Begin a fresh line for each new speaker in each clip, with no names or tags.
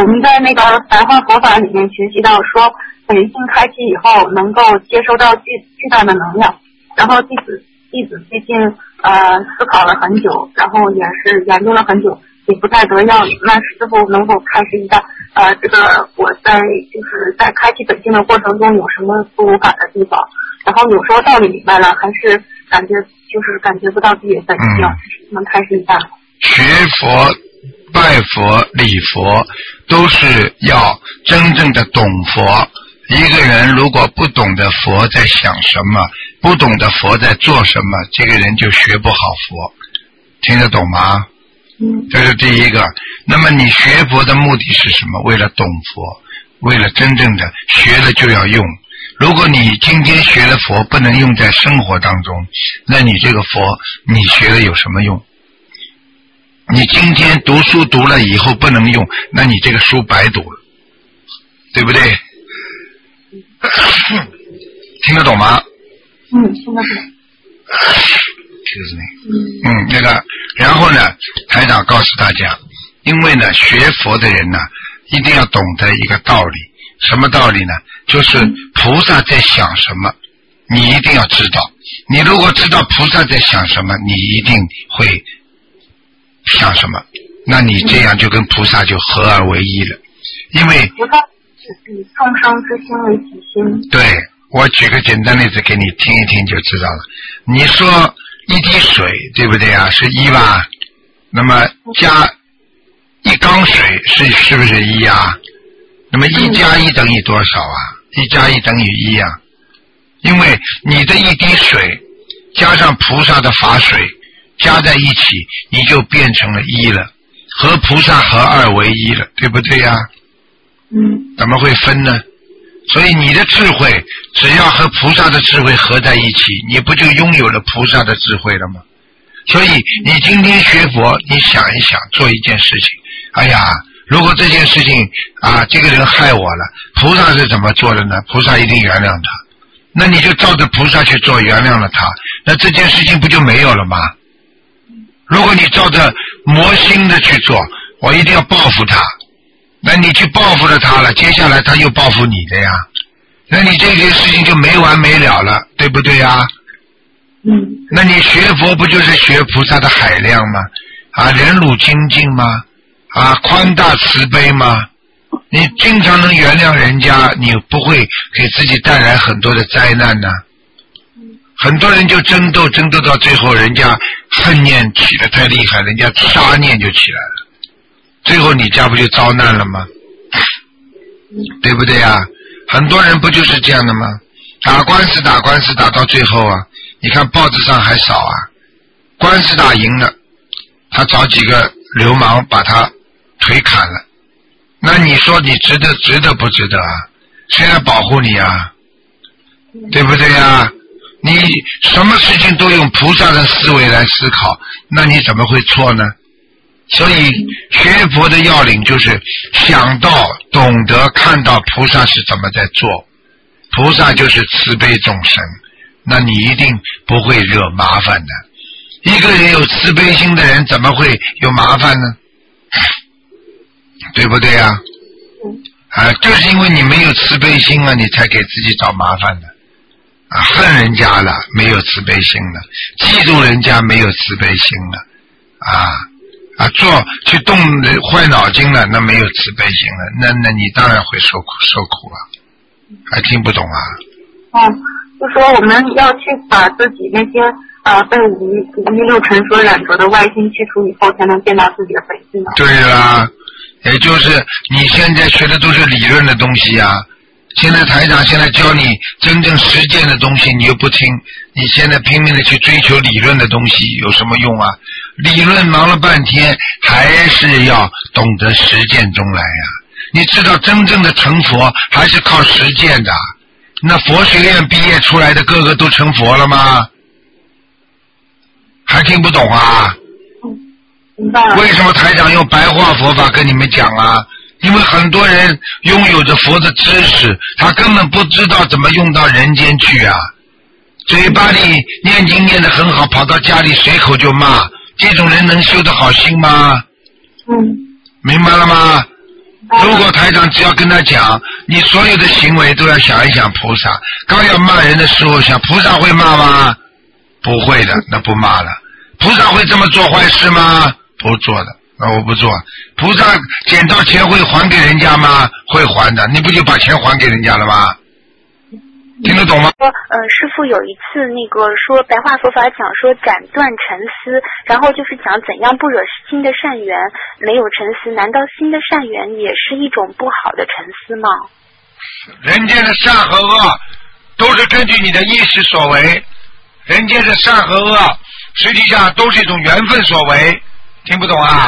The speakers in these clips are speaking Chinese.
我们在那个白话佛法里面学习到说，本性开启以后能够接收到巨大的能量。然后弟子最近思考了很久，然后也是研究了很久，也不太得要领。那师父能否开示一下这个我就是在开启本性的过程中有什么不如法的地方？然后有时候道理明白了，还是感觉不到自己的本性，能开示一下吗？
学佛、拜佛、礼佛，都是要真正的懂佛。一个人如果不懂得佛在想什么，不懂得佛在做什么，这个人就学不好佛。听得懂吗？这是第一个。那么你学佛的目的是什么？为了懂佛，为了真正的学了就要用。如果你今天学了佛不能用在生活当中，那你这个佛你学了有什么用？你今天读书读了以后不能用，那你这个书白读了，对不对？听得懂吗？
听得懂。
就是那个，然后呢，台长告诉大家，因为呢，学佛的人呢，一定要懂得一个道理，什么道理呢？就是菩萨在想什么，你一定要知道。你如果知道菩萨在想什么，你一定会想什么，那你这样就跟菩萨就合而为一了。因为
菩萨是以众生之心为己心。对，
我举个简单例子给你听一听就知道了。你说一滴水，对不对啊？是一吧？那么加一缸水是不是一啊？那么1加1等于多少啊？1加1等于1啊。因为你的一滴水加上菩萨的法水加在一起，你就变成了一了，和菩萨合二为一了，对不对呀？怎么会分呢？所以你的智慧只要和菩萨的智慧合在一起，你不就拥有了菩萨的智慧了吗？所以你今天学佛，你想一想，做一件事情，哎呀，如果这件事情这个人害我了，菩萨是怎么做的呢？菩萨一定原谅他，那你就照着菩萨去做，原谅了他，那这件事情不就没有了吗？如果你照着魔心的去做，我一定要报复他，那你去报复了他了，接下来他又报复你的呀，那你这件事情就没完没了了，对不对呀？那你学佛不就是学菩萨的海量吗？忍辱精进吗？宽大慈悲吗？你经常能原谅人家，你不会给自己带来很多的灾难呢？很多人就争斗到最后，人家恨念起得太厉害，人家杀念就起来了，最后你家不就遭难了吗？对不对呀？很多人不就是这样的吗？打官司打到最后你看报纸上还少官司打赢了，他找几个流氓把他腿砍了，那你说你值得不值得谁来保护你对不对你什么事情都用菩萨的思维来思考，那你怎么会错呢？所以学佛的要领就是想到懂得看到菩萨是怎么在做，菩萨就是慈悲众生，那你一定不会惹麻烦的。一个人有慈悲心的人怎么会有麻烦呢？对不对就是因为你没有慈悲心你才给自己找麻烦的恨人家了没有慈悲心了，嫉妒人家没有慈悲心了去动坏脑筋了，那没有慈悲心了，那你当然会受苦还听不懂
就说我们要去把自己那些被五欲六尘所染着的外心去除以后，才能见到自己的本性
对啦，也就是你现在学的都是理论的东西现在台长现在教你真正实践的东西，你又不听，你现在拼命的去追求理论的东西有什么用理论忙了半天，还是要懂得实践中来你知道真正的成佛还是靠实践的，那佛学院毕业出来的个个都成佛了吗？还听不懂为什么台长用白话佛法跟你们讲因为很多人拥有着佛的知识，他根本不知道怎么用到人间去嘴巴里念经念得很好，跑到家里随口就骂，这种人能修得好心吗？明白了吗？ 如果台长只要跟他讲，你所有的行为都要想一想菩萨。刚要骂人的时候想，菩萨会骂吗？不会的，那不骂了。菩萨会这么做坏事吗？不做的，那我不做。菩萨捡到钱会还给人家吗？会还的，你不就把钱还给人家了吗？听得懂吗？
师父有一次那个说白话佛法讲说斩断尘丝，然后就是讲怎样不惹新的善缘，没有尘丝，难道新的善缘也是一种不好的尘丝吗？
人间的善和恶都是根据你的意识所为，人间的善和恶实际上都是一种缘分所为，听不懂啊？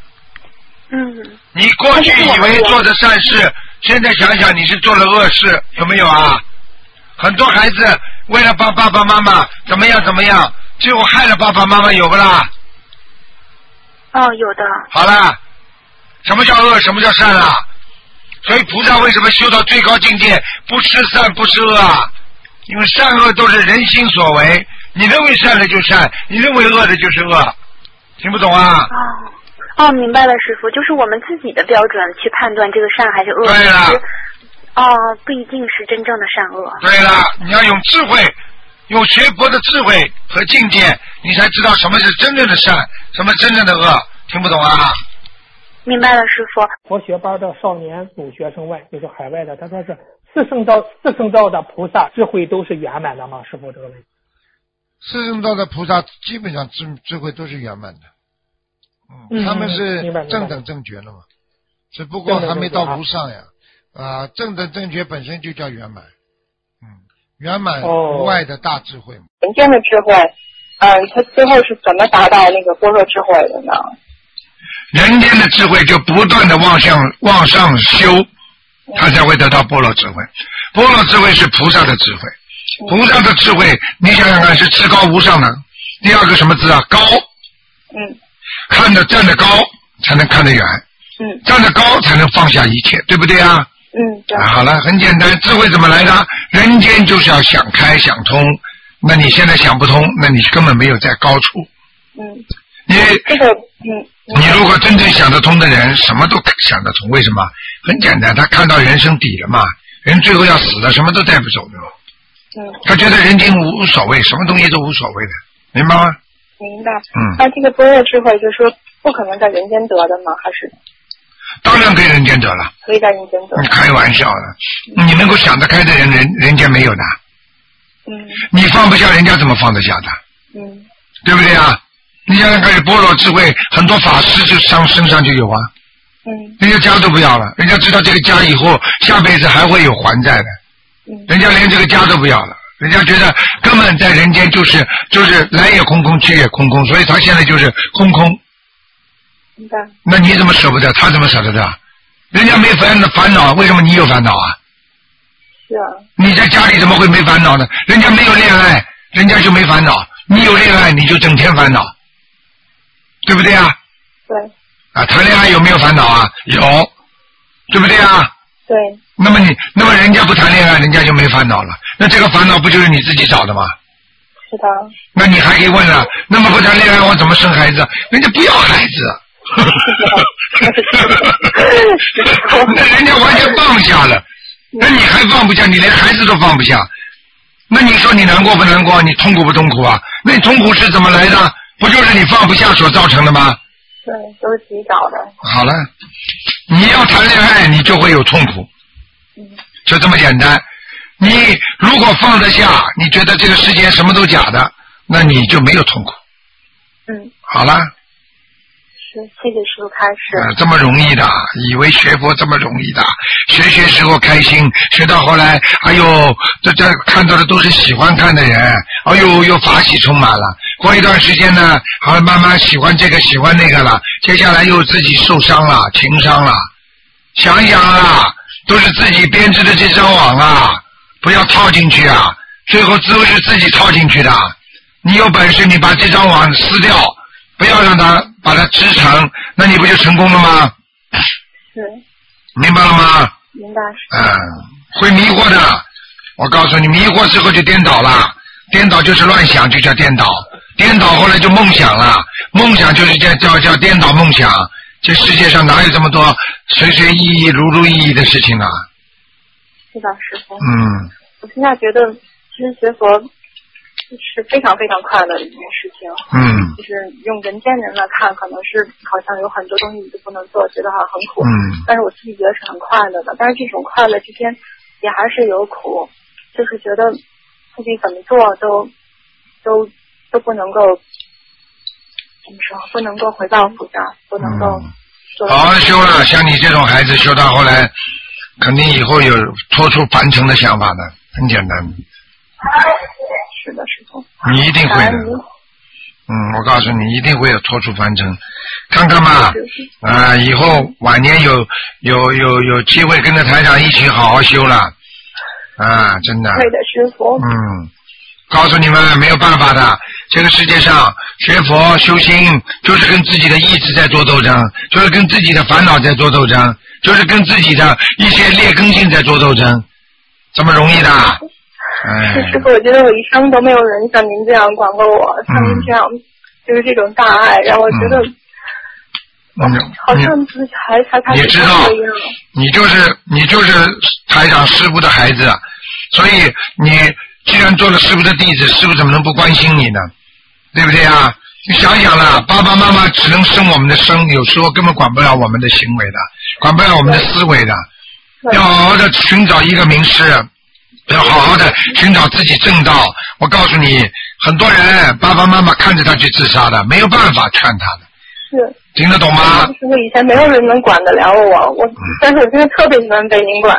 你过去以为做的善事，现在想想你是做了恶事，有没有啊？很多孩子为了帮爸爸妈妈怎么样怎么样，最后害了爸爸妈妈，有不啦？
有的。
好了，什么叫恶，什么叫善啊？所以菩萨为什么修到最高境界不吃善不吃恶啊？因为善恶都是人心所为，你认为善的就善，你认为恶的就是恶，听不懂啊？
明白了，师父，就是我们自己的标准去判断这个善还是恶。
对了。
不一定是真正的善恶。
对了，你要用智慧，用学佛的智慧和境界，你才知道什么是真正的善，什么真正的恶，听不懂啊？
明白了，师父。
佛学班的少年组学生问，就是海外的，他说是四圣道的菩萨智慧都是圆满的吗？师父这个问题。
四圣道的菩萨基本上智慧都是圆满的，他们是正等正觉了嘛，只不过还没到无上呀。正等正觉本身就叫圆满，圆满无碍的大智慧。
人间的智慧，他最后是怎么达到那个般若智慧的呢？
人间的智慧就不断的往上修，他才会得到般若智慧。般若智慧是菩萨的智慧，菩萨的智慧，你想想看是至高无上的。第二个什么字啊？高。站得高才能看得远，站得高才能放下一切，对不对啊？对。好了，很简单，智慧怎么来的？人间就是要想开想通，那你现在想不通，那你根本没有在高处。你如果真正想得通的人，什么都想得通。为什么？很简单，他看到人生底了嘛，人最后要死了，什么都带不走的。他觉得人间无所谓，什么东西都无所谓的，明白吗？
明白。那这个般若智慧就是说不可能在人间得的吗？还是？
当然可以人间得了。
可以在人间得。
你开玩笑的，你能够想得开的人间没有的。你放不下，人家怎么放得下的？对不对啊？你想想看，般若智慧，很多法师就身上就有啊。人家家都不要了，人家知道这个家以后下辈子还会有还债的。人家连这个家都不要了，人家觉得根本在人间就是来也空空，去也空空，所以他现在就是空空。
明白。
那你怎么舍不得？他怎么舍得的？人家没烦恼，为什么你有烦恼啊？
是啊。你
在家里怎么会没烦恼呢？人家没有恋爱，人家就没烦恼；你有恋爱，你就整天烦恼，对不对啊？
对。
谈恋爱有没有烦恼啊？有，对不对啊？
对。
那么人家不谈恋爱，人家就没烦恼了。那这个烦恼不就是你自己找的吗？
是的。
那你还可以问了，那么不谈恋爱我怎么生孩子？人家不要孩子。那人家完全放下了，那你还放不下？你连孩子都放不下，那你说你难过不难过？你痛苦不痛苦啊？那你痛苦是怎么来的？不就是你放不下所造成的吗？
对，都是自己找的。
好了，你要谈恋爱，你就会有痛苦，就这么简单。你如果放得下，你觉得这个世界什么都假的，那你就没有痛苦。好了。
谢谢师父开示。
这么容易的，以为学佛这么容易的，学时候开心，学到后来，哎呦，这看到的都是喜欢看的人，哎呦，又法喜充满了。过一段时间呢，好慢慢喜欢这个喜欢那个了，接下来又自己受伤了，情伤了。想一想啊，都是自己编织的这张网啊，不要套进去啊，最后都是自己套进去的。你有本事你把这张网撕掉，不要让它把它织成，那你不就成功了吗？
是。
明白了吗？
明白。
会迷惑的。我告诉你，迷惑之后就颠倒了，颠倒就是乱想，就叫颠倒，颠倒后来就梦想了，梦想就是叫颠倒梦想， 这世界上哪有这么多随随意意、如如意意的事情啊？
是的，师傅。我现在觉得，其实学佛是非常非常快乐的一件事情。就是用人间人来看，可能是好像有很多东西你都不能做，觉得好像很苦。但是我自己觉得是很快乐的。但是这种快乐之间也还是有苦，就是觉得自己怎么做都不能够怎么说，不能够回报菩萨，不能够
好好修了。像你这种孩子修到后来，肯定以后有脱出凡尘的想法的，很简单。
是的，师傅。
你一定会的。我告诉你，一定会有脱出凡尘。看看吧，以后晚年有机会跟着台长一起好好修了，真的。
对的，师傅。
告诉你们，没有办法的。这个世界上学佛修心，就是跟自己的意志在做斗争，就是跟自己的烦恼在做斗争，就是跟自己的一些劣根性在做斗争，这么容易的？
师傅，我觉得我一生都没有人像您这样管过我，像您这样就是这种大爱，让我觉得好像自己还
你知道，你就是台长师父的孩子，所以你既然做了师父的弟子，师父怎么能不关心你呢？对不对啊？你想想了，爸爸妈妈只能生我们的生，有时候根本管不了我们的行为的，管不了我们的思维的。要好好的寻找一个名师，要好好的寻找自己正道。我告诉你，很多人爸爸妈妈看着他去自杀的，没有办法劝他的。
是。
听得懂吗？
师傅，以前没有人能管得了我，但是我现在特别喜欢被您管。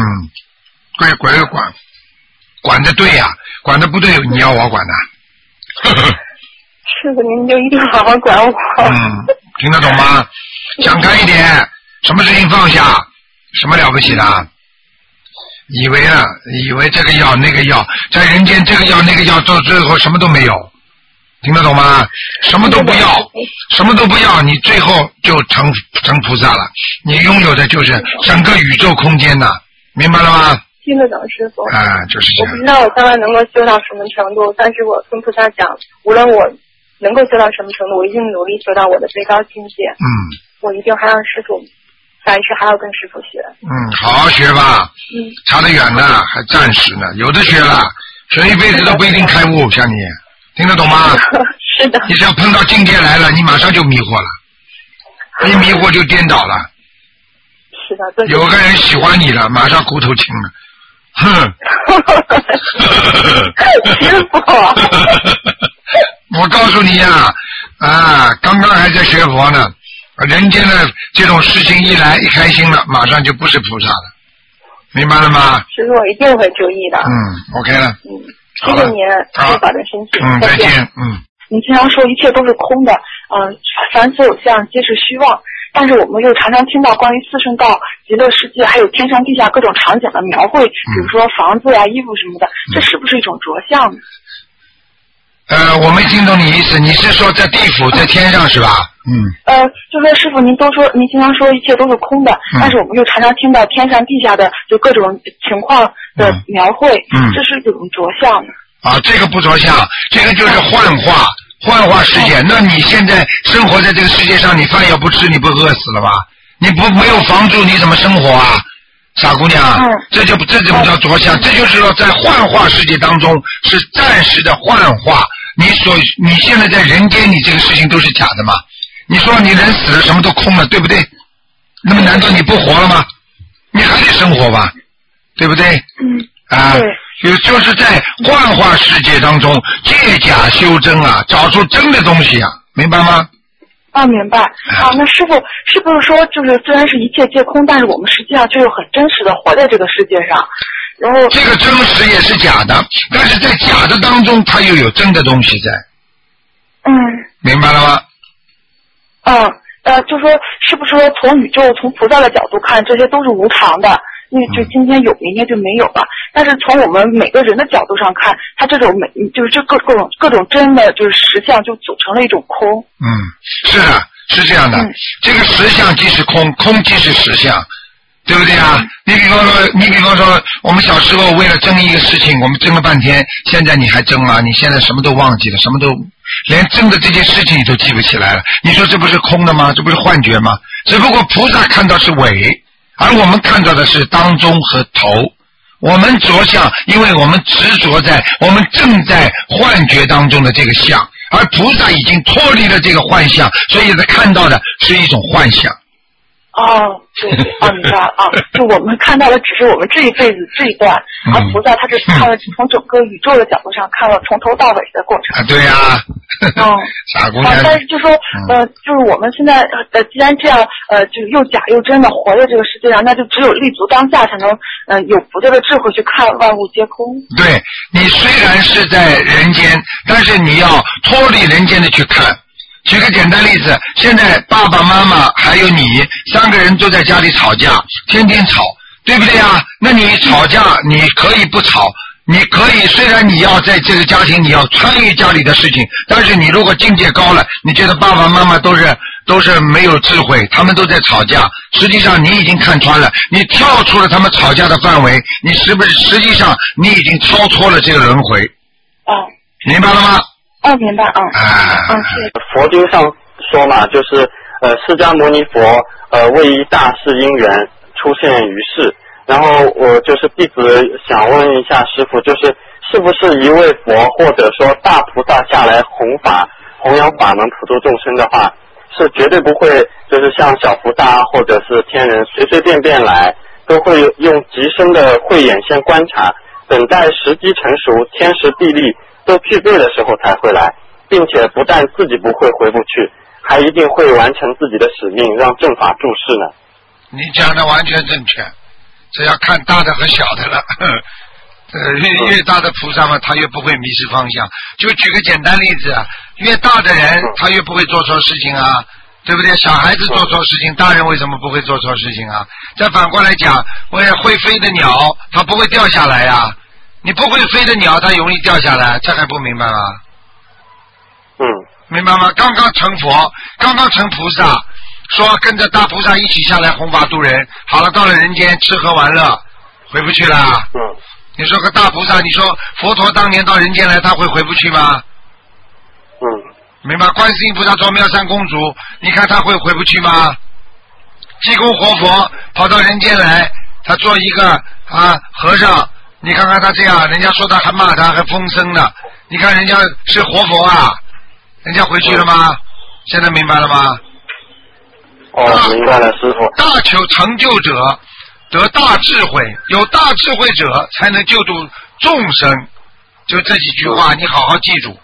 管得对呀，管得不对你要我管的。
是的，您就一定好好管我。
听得懂吗？想开一点，什么事情放下，什么了不起的？以为这个要那个要，在人间这个要那个要，到最后什么都没有，听得懂吗？什么都不要，你最后就成菩萨了。你拥有的就是整个宇宙空间呐，明白了吗？
听得懂，师傅。
就是这样。
我不知道我将来能够修到什么程度，但是我跟菩萨讲，无论我能够修到什么程度，我一定努力修到我的最高境界。我一定还让师傅，凡事还要跟师傅学。
好好学吧。差得远呢，还暂时呢，有的学了，学一辈子都不一定开悟，像你，听得懂吗？
是的。
你只要碰到境界来了，你马上就迷惑了，一迷惑就颠倒了。
是的。
有个人喜欢你了，马上骨头轻了。
师傅。
我告诉你呀，刚刚还在学佛呢，人间的这种事情一来一开心了，马上就不是菩萨了，明白了吗？
师傅，我一定会注意的。
OK 了。
谢谢您，保重身体。
再见。
您经常说一切都是空的，凡所有相皆是虚妄。但是我们又常常听到关于四圣道、极乐世界还有天上地下各种场景的描绘，比如说房子呀、衣服什么的，这是不是一种着相呢？
我没听懂你意思，你是说在地府、在天上是吧？
就说师傅，您经常说一切都是空的，但是我们又常常听到天上地下的就各种情况的描绘，这是一种着相呢？
这个不着相，这个就是幻化世界。那你现在生活在这个世界上，你饭要不吃，你不饿死了吧？你没有房住，你怎么生活啊？傻姑娘，这怎么叫着相？这就是说，在幻化世界当中是暂时的幻化。你现在在人间，你这个事情都是假的吗？你说你人死了，什么都空了，对不对？那么难道你不活了吗？你还得生活吧，对不对？就是在幻化世界当中借假修真啊，找出真的东西啊，明白吗？
明白。那师傅是不是说，就是虽然是一切皆空，但是我们实际上却又很真实的活在这个世界上？然后
这个真实也是假的，但是在假的当中，它又有真的东西在。明白了吗？
就说是不是说从宇宙、从菩萨的角度看，这些都是无常的？因为就今天有，明天就没有了。但是从我们每个人的角度上看，它这种就是这各种真的就是实相，就组成了一种空。
是的，是这样的。这个实相即是空，空即是实相。 对不对啊？你比方说，我们小时候为了争一个事情，我们争了半天，现在你还争吗？你现在什么都忘记了，什么都连争的这件事情你都记不起来了。你说这不是空的吗？这不是幻觉吗？只不过菩萨看到是尾，而我们看到的是当中和头。我们着相，因为我们执着在我们正在幻觉当中的这个相，而菩萨已经脱离了这个幻象，所以他看到的是一种幻象。
哦，对，明白啊，就我们看到的只是我们这一辈子这一段，而菩萨他只是看了从整个宇宙的角度上看了从头到尾的过程。
对呀。傻姑娘。
但是就说就是我们现在既然这样就又假又真的活在这个世界上，那就只有立足当下才能有佛教的智慧去看万物皆空。对，
你虽然是在人间，但是你要脱离人间的去看。举个简单例子，现在爸爸妈妈还有你3个人都在家里吵架，天天吵，对不对啊？那你吵架你可以不吵，你可以虽然你要在这个家庭你要参与家里的事情，但是你如果境界高了，你觉得爸爸妈妈都是没有智慧，他们都在吵架，实际上你已经看穿了，你跳出了他们吵架的范围，你是不是实际上你已经超脱了这个轮回？明白了吗？
明白，是。
佛经上说嘛，就是释迦牟尼佛为一大事因缘出现于世，然后我就是弟子想问一下师父，就是是不是一位佛或者说大菩萨下来弘扬法门普度众生的话，是绝对不会就是像小菩萨或者是天人随随便便来，都会用极深的慧眼先观察，等待时机成熟，天时地利都具备的时候才会来，并且不但自己不会回不去，还一定会完成自己的使命，让正法注释呢。
你讲的完全正确，这要看大的和小的了。越大的菩萨嘛，他越不会迷失方向。就举个简单例子，越大的人他越不会做错事情啊，对不对？小孩子做错事情，大人为什么不会做错事情啊？再反过来讲，会飞的鸟它不会掉下来呀。你不会飞的鸟它容易掉下来，这还不明白吗？明白吗？刚刚成佛，刚刚成菩萨，说跟着大菩萨一起下来弘法度人，好了，到了人间吃喝玩乐，回不去了。你说个大菩萨，你说佛陀当年到人间来，他会回不去吗？明白？观世音菩萨做妙善公主，你看他会回不去吗？济公活佛跑到人间来，他做一个和尚。你看看他这样，人家说他还骂他，还风声呢。你看人家是活佛啊，人家回去了吗？现在明白了吗？
明白了，师父。
大求成就者得大智慧，有大智慧者才能救度众生。就这几句话，你好好记住。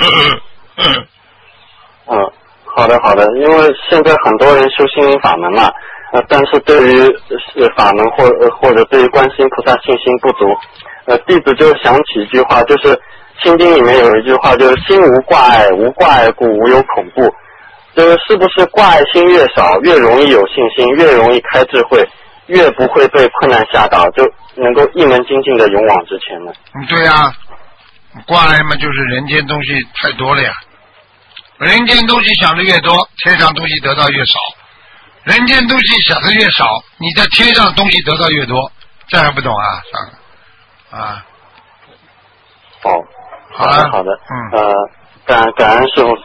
好的，因为现在很多人修心灵法门嘛。但是对于法门或者对于观世音菩萨信心不足，弟子就想起一句话，就是心经里面有一句话，就是心无挂碍，无挂碍故无有恐怖。就是不是挂碍心越少，越容易有信心，越容易开智慧，越不会被困难吓倒，就能够一门精进的勇往直前呢？
对呀，挂碍嘛，就是人间东西太多了呀。人间东西想的越多，天上东西得到越少。人间东西想的越少，你在天上东西得到越多，这还不懂啊？
好的，感恩师父。